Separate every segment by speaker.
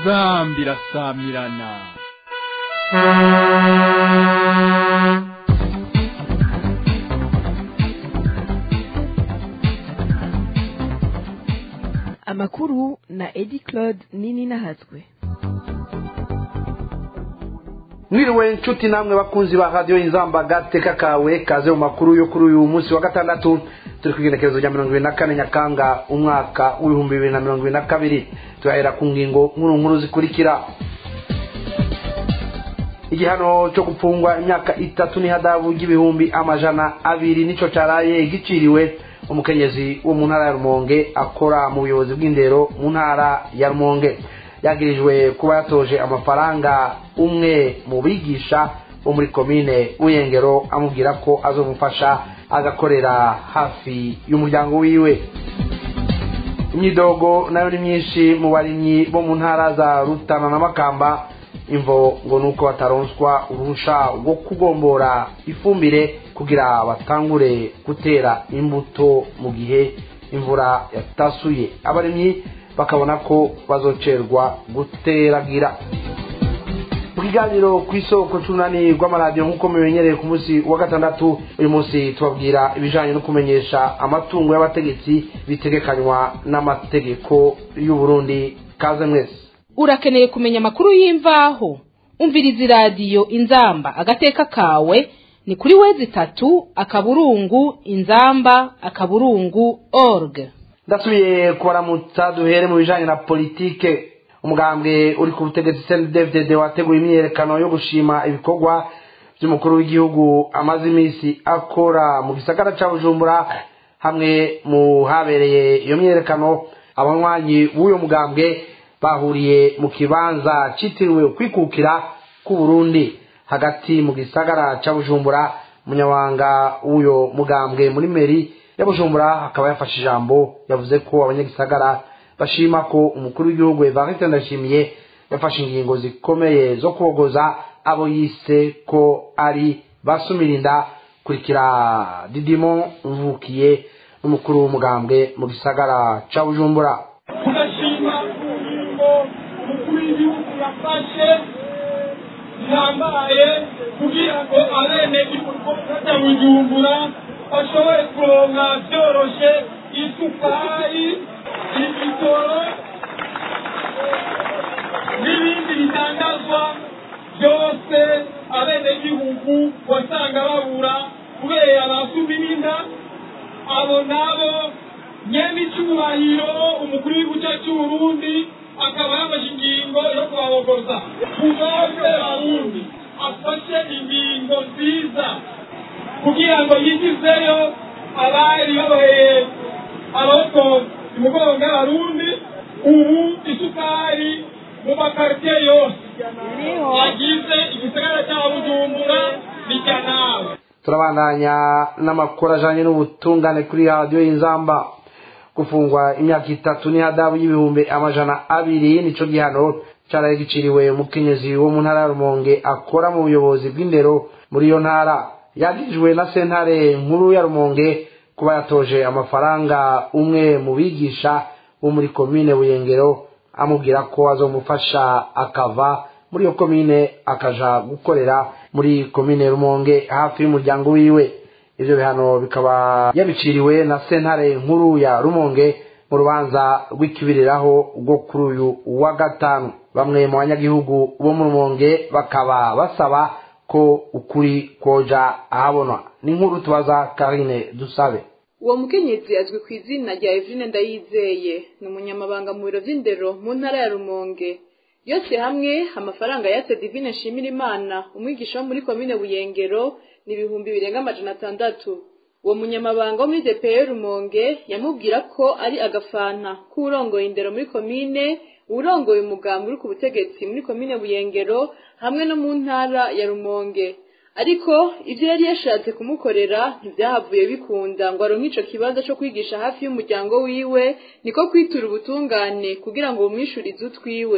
Speaker 1: inzamba irasamirana.
Speaker 2: Amakuru na Edi Claude Nini Nahatswe.
Speaker 3: Mwiriwe nshuti namwe bakunzi ba radio Inzamba gateka kawe kaze mu makuru yo kuri uyu munsi wa gatandatu turi kugenekerezo rya 24 Nyakanga umwaka wa 2022 turahera ku ngingo nkuru zikurikira. Igihano cyo gupfungwa imyaka 3 ni hadabu y'ibihumbi amajana 2 nico caraye giciriwe umukenyezi wo mu ntara ya Rumonge akora mu buyobozi bw'indero mu ntara ya Rumonge. Yagirijwe kuba yatoje amafaranga umwe mu bigisha bo muri komine Buyengero amubwira ko azomufasha agakorera hafi y'umuryango wiwe. Imyidogo nayo ni myinshi mu barimyi bo mu ntara za Rutana na Makamba, imvo ngo nuko bataronswa uruhusha rwo kugombora ifumbire kugira batangure gutera imbuto mu gihe imvura yatasuye. Abarimyi bakabona ko bazocerwa guteragira. Mukiganiro kwisoko cunani rw'amaradio nkuko mumenyereye ku munsi wa gatandatu, uyu munsi tubabwira ibijanye no kumenyesha amatungo y'abategetsi bitegekanywa n'amategeko y'u Burundi. Kaze mwese.
Speaker 4: Urakeneye kumenya amakuru y'imvaho? Umviriza radio Inzamba agateka kawe ni kuri wezi3:inzamba.org.
Speaker 3: Ndasubiye kubaramutsa duhere mu bijanye na politike. Umugambwe uri ku butegetsi CNDD-FDD wateguye imyerekano yo gushima ibikorwa by'umukuru w'igihugu amaze imisi akora mu gisagara ca Bujumbura. Hamwe mu habereye iyo myerekano, abanywanyi b'uyo mugambwe bahuriye mu kibanza citiriwe kwikukira ku Burundi hagati mu gisagara ca Bujumbura. Munyawanga w'uyo mugambwe muri meri ya Bujumbura akaba yafashe ijambo, yavuze ko abanyagisagara bashima ko umukuru w'igihugu Evariste Ndayishimiye yafashe ingingo zikomeye zo kubogoza abo yise ko ari basumirinda. Kurikira Didimo Mvukiye n'umukuru w'umugambwe mu gisagara ca Bujumbura.
Speaker 5: Tunashima ingingo umukuru w'igihugu yafashe yambaye kugira ngo abenegihugu bajya Bujumbura bashobore kuronka byoroshe isukari, ibitoro n'ibindi bitangazwa byose abenegihugu wasanga babura kubera abasumirinda. Abo nabo nyamicubahiro umukuru w'igihugu cy'u Burundi akaba yafashe ingingo yo kubabogoza. Kunoze Barundi afashe ingingo nziza kugira ngo yigizeyo abari babaye aboko umugongo Barundi. Ubu isukari mu makaritiye yose yagize igisagara cya Bujumbura bijya nawe.
Speaker 3: Turabandanya n'amakuru ajanye n'ubutungane kuri radio Inzamba. Gufungwa imyaka 3 ni hadabu y'ibihumbi amajana 2 nico gihano caraye giciriwe umukenyezi wo mu ntara ya Rumonge akora mu buyobozi bw'indero muri iyo ntara. Yagirijwe na sentare nkuru ya Rumonge kuba yatoje amafaranga umwe mu bigisha wo muri komine Buyengero amubwira ko azomufasha akava muri iyo komine akaja gukorera muri komine Rumonge hafi y'umuryango wiwe. Ivyo bihano bikaba yabiciriwe na sentare nkuru ya Rumonge mu rubanza rw'ikibiriraho rwo kuri uyu wa gatanu. Bamwe mu banyagihugu bo mu Rumonge bakaba basaba ko ukuri koja ahabona. Ni nkuru tubaza Karine Dusabe.
Speaker 6: Uwo mukenyezi azwi ku izina rya Evrine Ndayizeye, ni umunyamabanga mu biro vy'indero mu ntara ya Rumonge. Yose hamwe amafaranga yatse Divine Nshimirimana umwigisha wo muri komine Buyengero ni 2,600. Uwo munyamabanga wo muri DPR Rumonge yamubwira ko ari agafanta k'urongoye indero muri komine, urongoye umugambi uri ku butegetsi muri komine Buyengero hamwe no mu ntara ya Rumonge. Ariko ivyo yari yashatse kumukorera ntibyahavuye bikunda ngo aronke ico kibazo cyo kwigisha hafi y'umuryango wiwe, niko kwitura ubutungane kugira ngo bumwishurize utwiwe.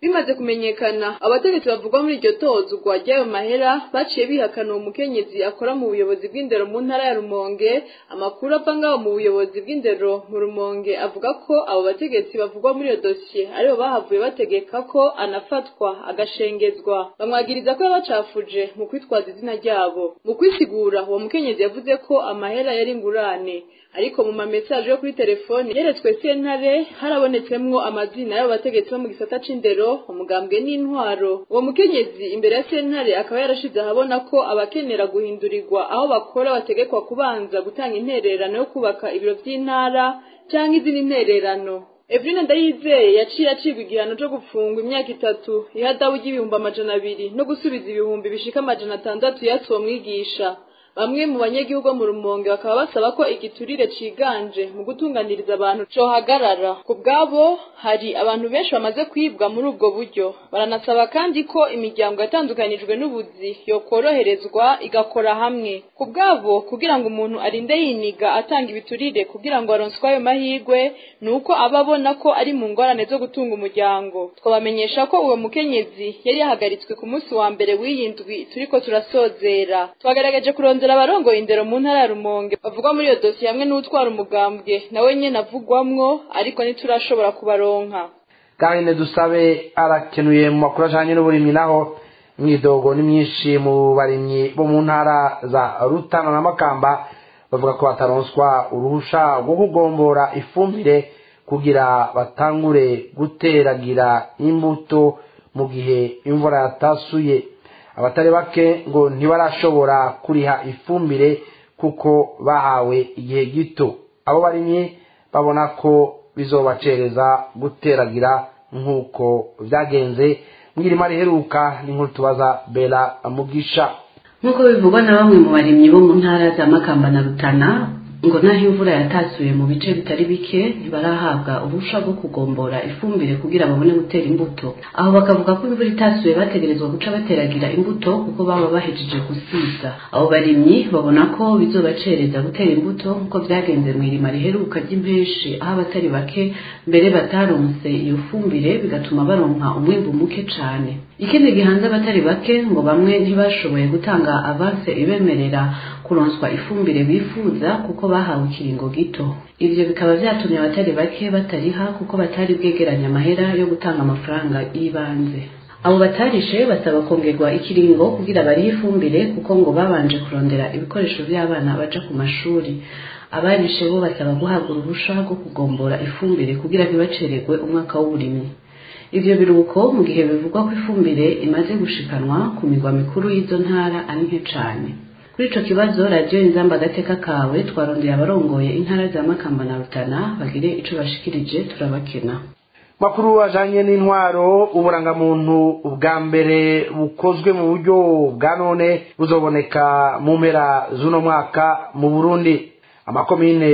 Speaker 6: bimaze kumenyekana abategetsi bavugwa muri iryo tozwa ry'ayo mahera baciye bihakana uwo mukenyezi akora mu buyobozi bw'indero mu ntara ya Rumonge. Amakuru ava ngaho mu buyobozi bw'indero mu Rumonge avuga ko abo bategetsi bavugwa muri iyo dosiye aribo bahavuye bategeka ko anafatwa agashengezwa, bamwagiriza ko yabacafuje mu kwitwaza izina ryabo. Mu kwisigura uwo mukenyezi yavuze ko amahera yari ingurane, ariko mu mamesaje yo kuri telefone yeretswe sentare harabonetsemwo amazina y'abo bategetsi bo mu gisata c'indero, umugambwe n'intwaro. Uwo mukenyezi imbere ya sentare akaba yarashize ahabona ko abakenera guhindurirwa aho bakora bategekwa kubanza gutanga intererano yo kubaka ibiro vy'intara canke izindi intererano. Evrine Ndayizeye yaciye acibwa igihano cyo gufungwa imyaka 3, ihadabu ry'ibihumbi 200 no gusubiza ibihumbi bishika 600 yatsuwe mwigisha. Bamwe mu banyagihugu mu Rumonge bakaba basaba ko igiturire ciganje mu gutunganiriza abantu cyo hagarara. Ku bwabo hari abantu benshi bamaze kwibwa muri ubwo buryo. Baranasaba kandi ko imiryango yatandukanijwe n'ubuzi yo koroherezwa igakora hamwe. Ku bwabo kugira ngo umuntu arinde yiniga atanga ibiturire kugira ngo aronswe ayo mahigwe nuko ababona ko ari mu ngorane zo gutunga umuryango. Twabamenyesha ko uwo mukenyezi yari yahagaritswe ku munsi wa mbere w'iyindwi turiko turasozera. Twagerageje kurondera abarongoye indero mu ntara ya Rumonge bavugwa muri iyo dosiye hamwe n'utwara umugambwe nawe nyene avugwamwo, ariko ntiturashobora kubaronka.
Speaker 3: Kandi dusabe arakenuye mu makuru ajanye n'uburimyi, naho mwidogo ni myinshi mu barimyi bo mu ntara za Rutana na Makamba bavuga ko bataronswa uruhusha rwo kugombora ifumbire kugira batangure guteragira imbuto mu gihe imvura yatasuye. Abatari bake ngo ntibarashobora kuriha ifumbire kuko bahawe igihe gito. Abo barimyi babona ko bizobacereza guteragira nk'uko vyagenze mwirima riheruka. n'inkuru tubaza Bella Mugisha.
Speaker 7: Nk'uko bivugwa na bamwe mu barimyi bo mu ntara za Makamba na Rutana, ngo naho imvura yatasuye mu bice bitari bike ntibarahabwa uruhusha rwo kugombora ifumbire kugira babone gutera imbuto. Aho bakavuga ko imvura itasuye bategerezwa guca bateragira imbuto kuko baba bahejeje gusiza. Abo barimyi babona ko bizobacereza gutera imbuto nk'uko vyagenze mw'irima riheruka ry'impeshi, aho abatari bake mbere bataronse iyo fumbire bigatuma baronka umwimbu muke cane. Ikindi gihanze abatari bake ngo bamwe ntibashoboye gutanga avance ibemerera kuronswa ifumbire bifuza kuko bahawe ikiringo gito. Ivyo bikaba vyatumye abatari bake batariha kuko batari bwegeranya amahera yo gutanga amafaranga y'ibanze. Abo batarishe basaba kongerwa ikiringo kugira barihe ifumbire kuko ngo babanje kurondera ibikoresho by'abana baja ku mashuri. Abarishe bo basaba guhabwa uruhusha rwo kugombora ifumbire kugira ntibacererwe umwaka w'uburimyi. Ivyo biruko mu gihe bivugwa ko ifumbire imaze gushikanwa ku migwa mikuru y'izo ntara ari nke cane. Kuri ico kibazo Radio Inzamba Agateka kawe twarondeye abarongoye intara za Makamba na Rutana bagire ico bashikirije turabakena.
Speaker 3: Makuru ajanye n'intwaro, uburangamuntu bwa mbere bukozwe mu buryo bwa none buzoboneka mu mpera z'uno mwaka mu Burundi. Amakomine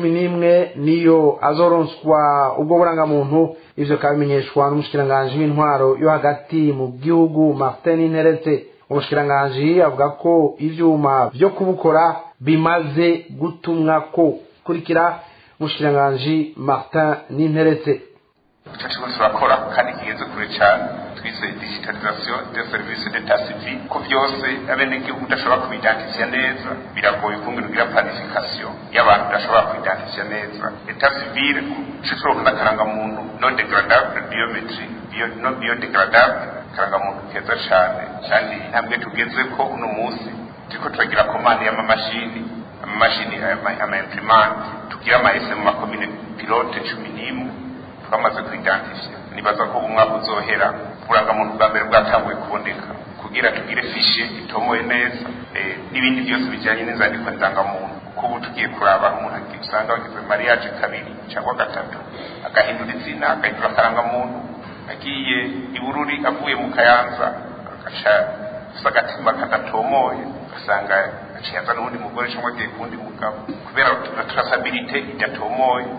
Speaker 3: 11 niyo azoronswa ubwo burangamuntu. Ivyo kabimenyeshwa n'umushikiranganje w'intwaro yo hagati mu gihugu Martin Interetse. Umushikiranganje avuga ko ivyuma vyo kubukora bimaze gutumwa ko. Kurikira umushikiranganje Martin Interetse.
Speaker 8: Icyo kibazo turakora kandi kigenze kure cyane, twise digitalisation des services d'état civil. Ko byose abenegihugu udashobora kubidantifiya neza biragoye kugira planification y'abantu udashobora kubidantifiya neza. État civil cyo karanga muntu non dégradable biometry no biodegradable karanga muntu keza cyane kandi ntabwo tugeze ko uno munsi turiko turagira commande y'amamashini ama imprimante tugira ama SM makomine pilote 11 twamaze kwidantifiya. Nibaza ko umwaka uzohera uburangamuntu bwa mbere bwatanguye kuboneka kugira tugire fishe itomoye neza n'ibindi byose bijyanye n'inzandiko ndangamuntu. Kuko ubu tugiye kuraba umuntu usanga wagize mariage 2 cyangwa 3 agahindura izina agahindura akarangamuntu, agiye i Bururi avuye mu Kayanza agaca agatima kadatomoye ugasanga aciyaza n'undi mugore cyangwa agiye kundi mugabo kubera traçabilité idatomoye.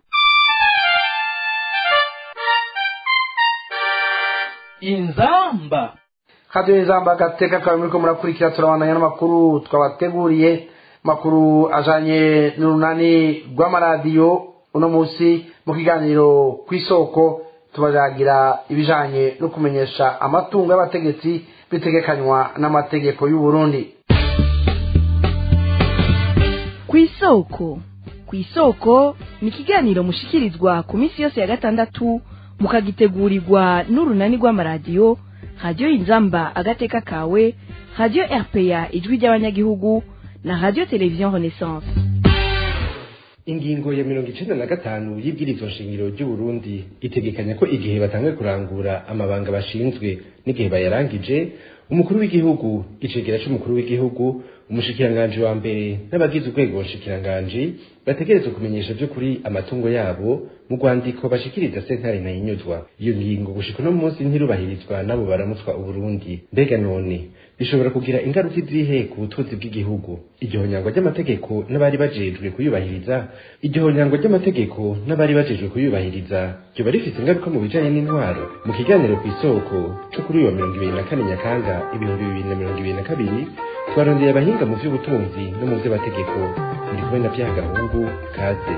Speaker 1: Inzamba
Speaker 3: Radio Inzamba Agateka kawe muriko murakurikira turabandanya n'amakuru twabateguriye. Makuru ajanye n'urunani rw'amaradiyo uno munsi mu kiganiro kw'isoko tubajagira ibijanye no kumenyesha amatungo y'abategetsi bitegekanywa n'amategeko y'u Burundi.
Speaker 2: Kw'isoko ni ikiganiro mushikirizwa ku minsi yose ya gatandatu mukagitegurirwa n'urunani rw'amaradiyo Radio Inzamba agateka kawe, Radio RPA ijwi ry'abanyagihugu na Radio Television Renaissance.
Speaker 9: Ingingo ya 95 y'ibwirizwa shingiro ry'u Burundi itegekanya ko igihe batangiye kurangura amabanga bashinzwe n'igihe bayarangije, umukuru w'igihugu, icegera c'umukuru w'igihugu, umushikiranganje wa mbere n'abagize urwego nshikiranganje bategerezwa kumenyesha byo kuri amatungo yabo mu rwandiko bashikiriza sentare na inyuzwa. Iyo ngingo gushika no munsi ntirubahirizwa nabo baramutswa Uburundi. Mbega none bishobora kugira ingaruka zihe ku butunzi bw'igihugu? Igihonyangwa ry'amategeko n'abari bajejwe kuyubahiriza byo bari bifite ingaruka mu bijanye n'intwaro. Mu kiganiro kw'isoko cyo kuri uyu wa 24 Nyakanga 2022 twarondeye abahinga mu vy'ubutunzi no mu vy'amategeko. Ndi kumwe na Byagahungu kaze.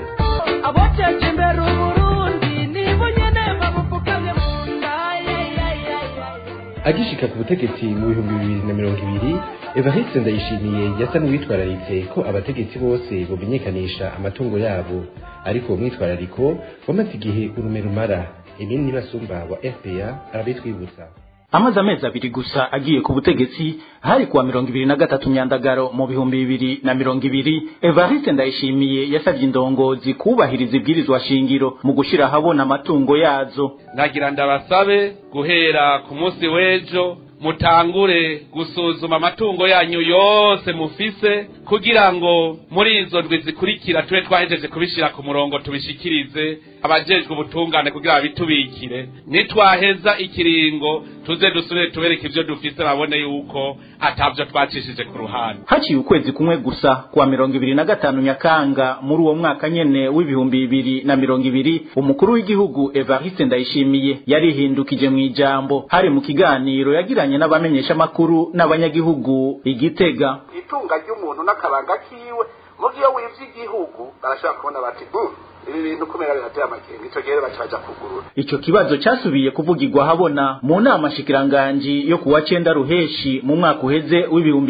Speaker 9: Agishika ku butegetsi mu 2020, Evariste Ndayishimiye yasa n'uwitwararitse ko abategetsi bose bomenyekanisha amatungo yabo, ariko umwitwarariko wamaze igihe urume rumara. Ibindi basumba wa RPA arabitwibutsa.
Speaker 1: Amaze amezi abiri gusa agiye ku butegetsi, hari kuwa 23 Nyandagaro mu 2020, Evariste Ndayishimiye yasavye indongozi kubahiriza ibwirizwa shingiro mu gushira habona amatungo yazo.
Speaker 10: Nagira ndabasabe guhera ku munsi w'ejo mutangure gusuzuma amatungo yanyu yose mufise, kugira ngo muri izo ndwi zikurikira tube twahejeje kubishira ku murongo tubishikirize abajejwe ubutungane kugira babitubikire. Nitwaheza ikiringo tuze dusubire tubereke ivyo dufise babone yuko atavyo twacishije ku ruhande.
Speaker 1: Haciye ukwezi kumwe gusa kuwa 25 Nyakanga muri uwo mwaka nyene w'2020, umukuru w'igihugu Evariste Ndayishimiye yarihindukije mu ijambo hari mu kiganiro yagiranye n'abamenyesha makuru n'abanyagihugu Igitega.
Speaker 11: Itunga ry'umuntu n'akabanga kiwe mu gihe wivye igihugu barashaka kubona bati ibi bintu kumera birateye amakenga, ico gihe bacaja kugurura.
Speaker 1: Ico kibazo cyasubiriye kuvugirwa habona mu nama shikiranganji yo kuwa 9 Ruheshi mu mwaka uheze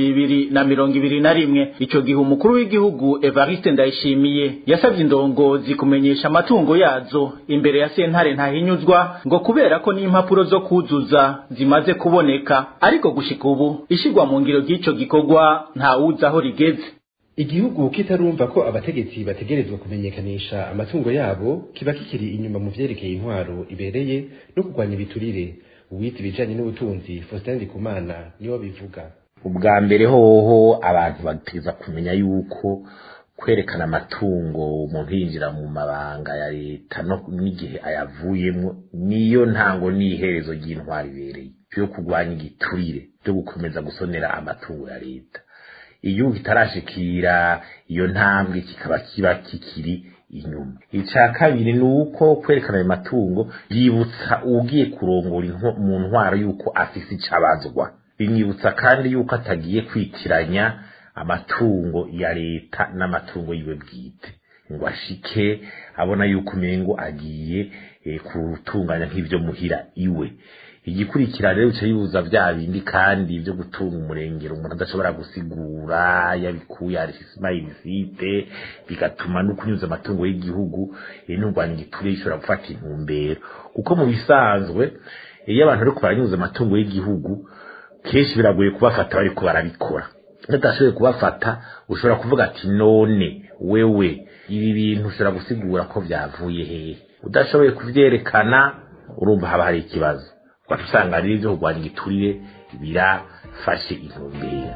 Speaker 1: w'2021. Ico gihe umukuru w'igihugu Evariste Ndayishimiye yasavye indongozi kumenyesha amatungo yazo imbere ya sentare ntahinyuzwa, ngo kubera ko n'impapuro zo kuzuza zimaze kuboneka, ariko gushika ubu ishigwa mu ngiro ry'ico gikorwa nta wuza aho rigeze.
Speaker 9: Igihugu kitarumva ko abategetsi bategerezwa kumenyekanisha amatungo yabo kiba kikiri inyuma mu vyerekeye intwaro ibereye no kurwanya ibiturire. Uwita ibijanye n'ubutunzi Faustin Ndikumana niwe bivuga.
Speaker 12: Ubwa mbere hoho abantu bategeza kumenya yuko kwerekana amatungo umuntu yinjira mu mabanga ya leta no n'igihe ayavuyemo niyo ntango n'iherezo ry'intwaro ibereye byo kurwanya igiturire byo gukomeza gusonera amatungo ya leta. Iyo kitarashikira iyo ntambwe kiba kikiri inyuma. Ica kabiri nuko kwerekana amatungo yibutsa ugiye kurongora mu ntwaro yuko afise icabazwa. Binyibutsa kandi yuko atagiye kwitiranya amatungo ya leta n'amatungo yiwe bwite, ngo ashike abona yuko umengo agiye kurutunganya nk'ivyo muhira iwe. Igikurikira rero cyo yibuza vya bindi kandi byo gutunga umurengero umuntu adashobora gusigura yabikuye ari Ismail Site, bigatuma no kunyuza amatungo y'igihugu n'urwanya igiturire ishobora gufata intumbero. Kuko mu bisanzwe iyo abantu bari kuranyuza amatungo y'igihugu kenshi biragoye kubafata bari ko barabikora. Ndashoboye kubafata ushobora kuvuga ati none wewe ibi bintu ushobora gusigura ko byavuye hehe. Udashoboye kuvyerekana urumva haba hari ikibazo. Watusanga ari byo kurwanya igiturire birafashe intumbero.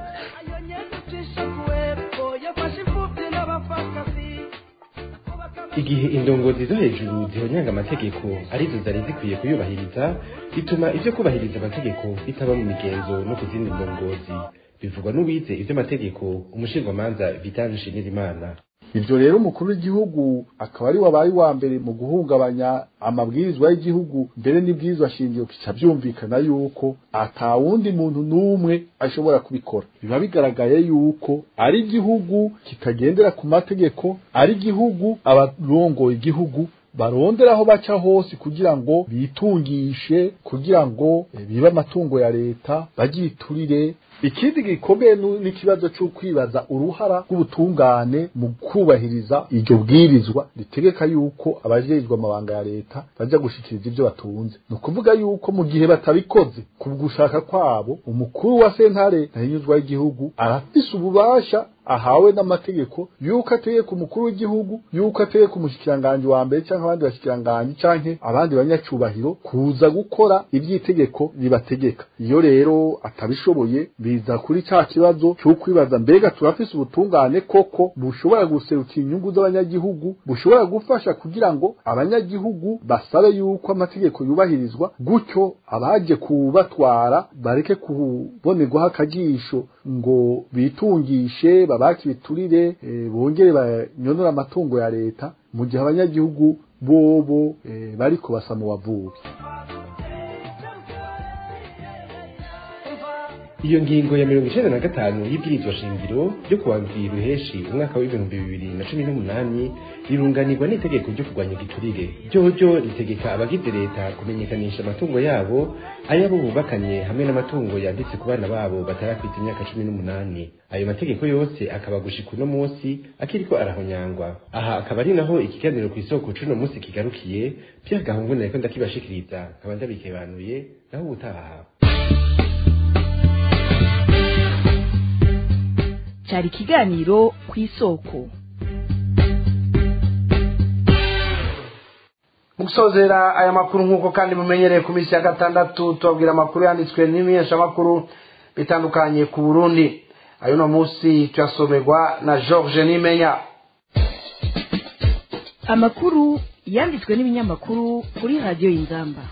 Speaker 9: Igihe indongozi zo hejuru zihonyanga amategeko arizo zari zikwiye kuyubahiriza, bituma ivyo kubahiriza amategeko bitaba mu migenzo no kuzindi ndongozi. Bivugwa n'uwize ivy'amategeko umushingwamanza Vital Nshimirimana.
Speaker 13: Ivyo rero umukuru w'igihugu akaba ari wabaye wa mbere mu guhungabanya amabwirizwa y'igihugu, mbere n'ibwirizwa shingiro kica byumvikana yuko atawundi muntu n'umwe ashobora kubikora. Biba bigaragaye yuko ari igihugu kitagendera ku mategeko, ari igihugu abarongoye igihugu baronderaho baca hose kugira ngo bitungishe kugira ngo bibe amatungo ya leta bagiturire. Ikindi gikomeye n'ikibazo cyo kwibaza uruhara rw'ubutungane mu kubahiriza iryo bwirizwa ritegeka yuko abajejwe amabanga ya leta baja gushikiriza ivyo batunze. No kuvuga yuko mu gihe batabikoze ku gushaka kwabo, umukuru wa sentare ntahinyuzwa y'igihugu arafise ububasha ahawe n'amategeko yuko ateye ku mukuru w'igihugu, yuko ateye ku mushikiranganje wa mbere canke abandi bashikiranganje canke abandi banyacubahiro kuza gukora ivyitegeko ribategeka. Iyo rero atabishoboye biza kuri ca kibazo cyo kwibaza mbega turafise ubutungane koko bushobora guserukira inyungu z'abanyagihugu, bushobora gufasha kugira ngo abanyagihugu basabe yuko amategeko yubahirizwa, gutyo abaje kubatwara bareke kubonerwaho akagisho ngo bitungishe babaki biturire bongere banyonora amatungo ya leta mu gihe abanyagihugu bobo bariko basa mu bavubi.
Speaker 9: Iyo ngingo ya 95 y'ibwirizwa shingiro ryo kuwandira Ruheshi umwaka wa 2018 irunganirwa n'itegeko ryo kurwanya igiturire. Ryo ritegeka abagize leta kumenyekanisha amatungo yabo ayabo bubakanye hamwe n'amatungo yanditse ku bana babo batarakwita imyaka 18. Ayo mategeko yose akaba gushika uno munsi akiriko arahonyangwa. Aha akaba ari naho ikiganiro ku isoko cuno munsi kigarukiye. Pierre Gahungu nariko ndakibashikiriza nkaba ndabikebanuye naho ubutaha.
Speaker 2: Cari kiganiro ku isoko.
Speaker 3: Mukusozera aya makuru nkuko kandi mumenyereye ku misi ya gatandatu tubabwira amakuru yanditswe n'imenyesha makuru bitandukanye ku Burundi. Ayo no munsi tyasomerwa na George Nimenya.
Speaker 2: Amakuru yanditswe n'ibinyamakuru kuri radio Inzamba.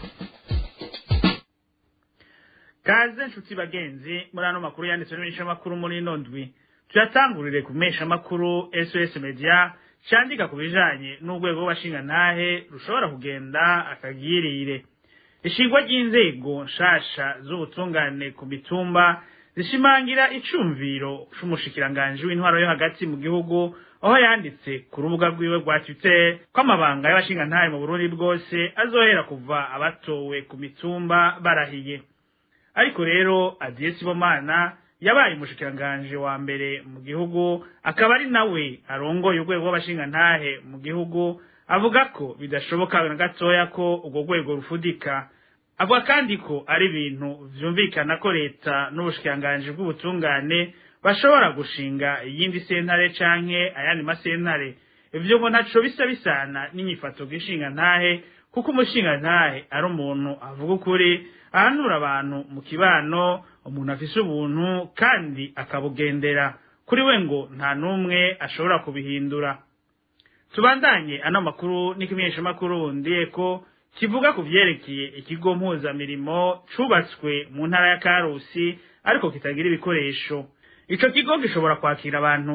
Speaker 1: Kaze nshuti bagenzi muri ano makuru yanditswe n'ibinyamakuru makuru muri nondwi. Tuyatangurire kumesha makuru SOS Media cyandika kubijanye n'urwego rw'abashinga ntahe rushobora kugenda akagirire. Ishingwa ry'inzego nshasha z'ubutungane ku mitumba zishimangira icumviro c'umushikiranganje w'intwaro yo hagati mu gihugu, aho yanditse ku rubuga rwiwe rwa Twitter ko amabanga y'abashinga ntahe mu Burundi bwose azohera kuva abatowe ku mitumba barahiye. Ariko rero Adieu Sibomana yabaye umushikiranganje wa mbere mu gihugu, akaba ari nawe arongoye urwego rw'abashinga ntahe mu gihugu, avuga ko bidashoboka na gatoya ko urwo rwego rufudika. Avuga kandi ko ari ibintu vyumvikana ko leta n'ubushikiranganje bw'ubutungane bashobora gushinga iyindi sentare canke ayandi masentare. Ivyo ngo ntaco bisa bisana n'inyifato gishinga ntahe, kuko umushinga ntahe ari umuntu avuga ukuri, ahanura abantu mu kibano, umuntu afise ubuntu kandi akabugendera. Kuri we ngo nta numwe ashobora kubihindura. Tubandanye ano makuru n'ikimenyesha makuru ndiye ko kivuga ku vyerekeye ikigo mpuzamirimo cubatswe mu ntara ya Karusi ariko kitagira ibikoresho. Ico kigo gishobora kwakira abantu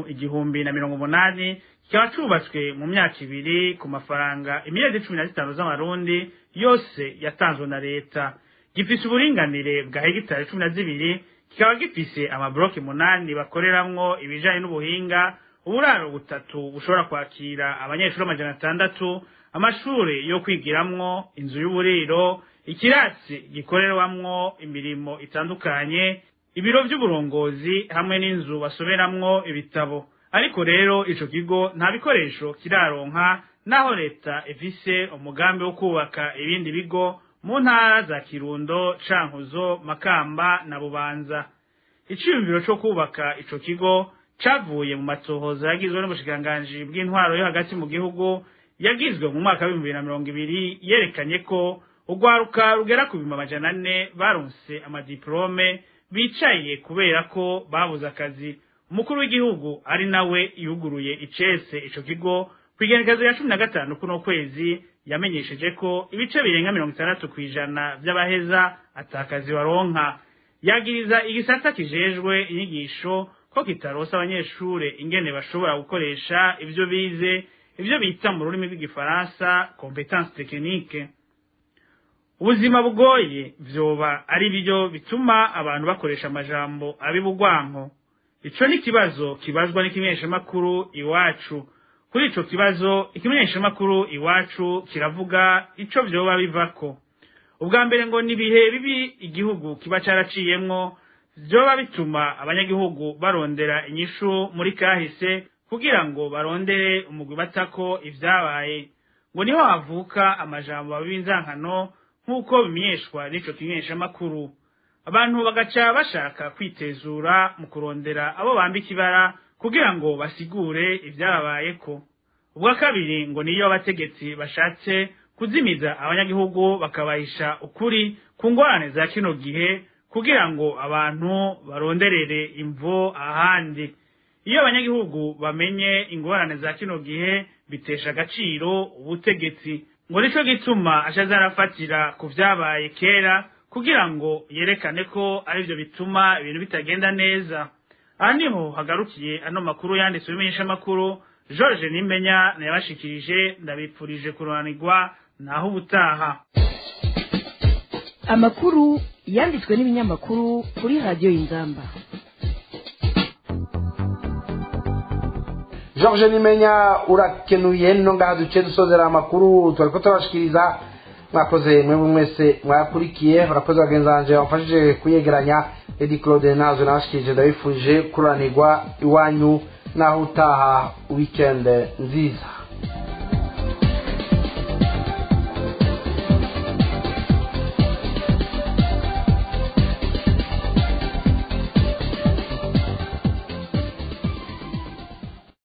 Speaker 1: 1080, kikaba cubatswe mu myaka 2 ku mafaranga imiliyoni 15 z'amarundi yose yatanzwe na leta. Gifise uburinganire bwa hegitari 12, kikaba gifise amabloke 8 bakoreramwo ibijanye n'ubuhinga, uburaro butatu bushobora kwakira abanyeshuri 600, amashure yo kwigiramwo, inzu y'uburiro, ikirasi gikorerwamwo imirimo itandukanye, ibiro by'uburongozi hamwe n'inzu basoberamwo ibitabo. Ariko rero ico kigo nta bikoresho kiraronka, naho leta ifise umugambi wo kubaka ibindi bigo mu ntara za Kirundo, Cankuzo, Makamba na Bubanza. Iciyumviro cyo kubaka ico kigo cavuye mu matohoza yagizwe n'ubushikiranganje bw'intwaro yo hagati mu gihugu, yagizwe mu mwaka wa 2020, yerekanye ko ugwaruka rugera ku 400 baronse amadiplome bicaye kubera ko babuze akazi. Umukuru w'igihugu ari nawe yuguruye icese ico kigo kwigenekezo ya 15 kuno kwezi, yamenyesheje ko ibice birenga 60% by'abaheza atakazi waronka. Yagiriza igisata kijejwe inyigisho ko kitarosa abanyeshure ingene bashobora gukoresha ivyo bize, ivyo bita mu rurimi rw'igifaransa compétence technique. Ubuzima bugoye vyoba ari byo bituma abantu bakoresha amajambo abibugwanko. Ico ni kibazo kibazwa n'ikimenyesha makuru Iwacu.
Speaker 14: kuri ico kibazo ikimenyeshamakuru iwacu kiravuga ico vyoba bivako. Ubwa mbere ngo nibihe bibi igihugu kiba caraciyemwo vyoba bituma abanyagihugu barondera inyishu muri kahise kugira ngo barondere umugwi batako ivyabaye, ngo niho havuka amajambo b'inzankano nk'uko bimenyeshwa n'ico kimenyeshamakuru. Abantu bagaca bashaka kwitezura mu kurondera abo bambika ibara kugira ngo basigure ivyababayeko. Ubwa kabiri ngo niyo abategetsi bashatse kuzimiza abanyagihugu bakabahisha ukuri ku ngorane za kino gihe kugira ngo abantu baronderere imvo ahandi. Iyo abanyagihugu bamenye ingorane za kino gihe bitesha agaciro ubutegetsi, ngo nico gituma ashaza arafatira ku vyabaye kera kugira ngo yerekane ko arivyo bituma ibintu bitagenda neza. Aha niho hagarukiye ano makuru yanditswe n'imenyeshamakuru George Nimenya nayabashikirije. Ndabipfurije kuranirwa naho ubutaha.
Speaker 2: Amakuru yanditswe n'ibinyamakuru kuri Radio Inzamba.
Speaker 3: George Nimenya urakenuye no ngaha duce dusozera amakuru twariko turashikiriza. Mwakoze mwebwe mwese mwakurikiye, barakoze bagenzanje bamfashije kuyegeranya. Edi Claude nazo nabashikirije, ndabifurije kuranirwa iwanyu naho utaha weekend nziza.